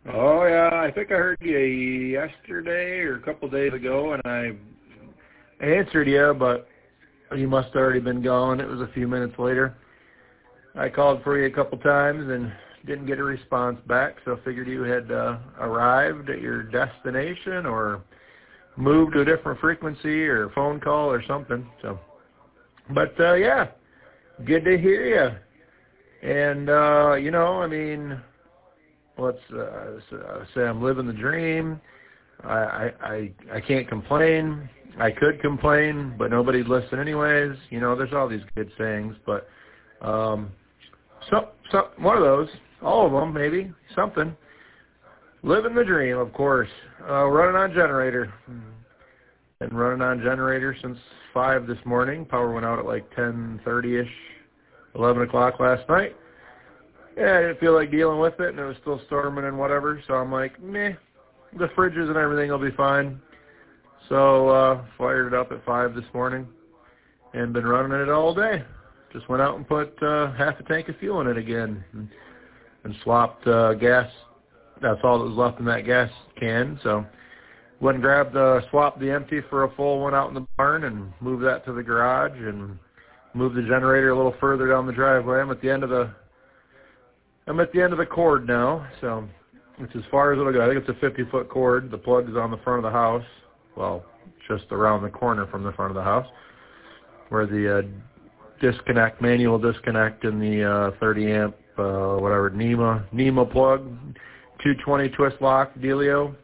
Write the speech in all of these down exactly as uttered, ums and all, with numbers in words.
Oh yeah, I think I heard you yesterday or a couple of days ago, and I answered you, but you must have already been gone. It was a few minutes later. I called for you a couple times and didn't get a response back, so I figured you had uh, arrived at your destination or moved to a different frequency or phone call or something. So, but uh, yeah, good to hear you. And uh, you know, I mean, let's uh, say I'm living the dream. I, I I I can't complain. I could complain, but nobody'd listen anyways. You know, there's all these good sayings, but um, so so one of those, all of them maybe, something. Living the dream, of course. Uh, running on generator. Been running on generator since five this morning. Power went out at like ten thirty-ish, eleven o'clock last night. Yeah, I didn't feel like dealing with it, and it was still storming and whatever, so I'm like, meh, the fridges and everything will be fine. So uh, fired it up at five this morning and been running it all day. Just went out and put uh, half a tank of fuel in it again and, and swapped uh, gas. That's all that was left in that gas can, so went and grabbed, uh, swapped the empty for a full one out in the barn and moved that to the garage and moved the generator a little further down the driveway. I'm at the end of the I'm at the end of the cord now, so it's as far as it'll go. I think it's a fifty-foot cord. The plug is on the front of the house. Well, just around the corner from the front of the house, where the uh, disconnect, manual disconnect in the uh, thirty amp, uh, whatever, NEMA, NEMA plug, two twenty twist lock dealio.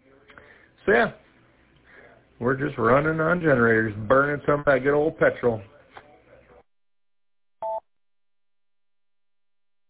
So yeah, we're just running on generators, burning some of that good old petrol.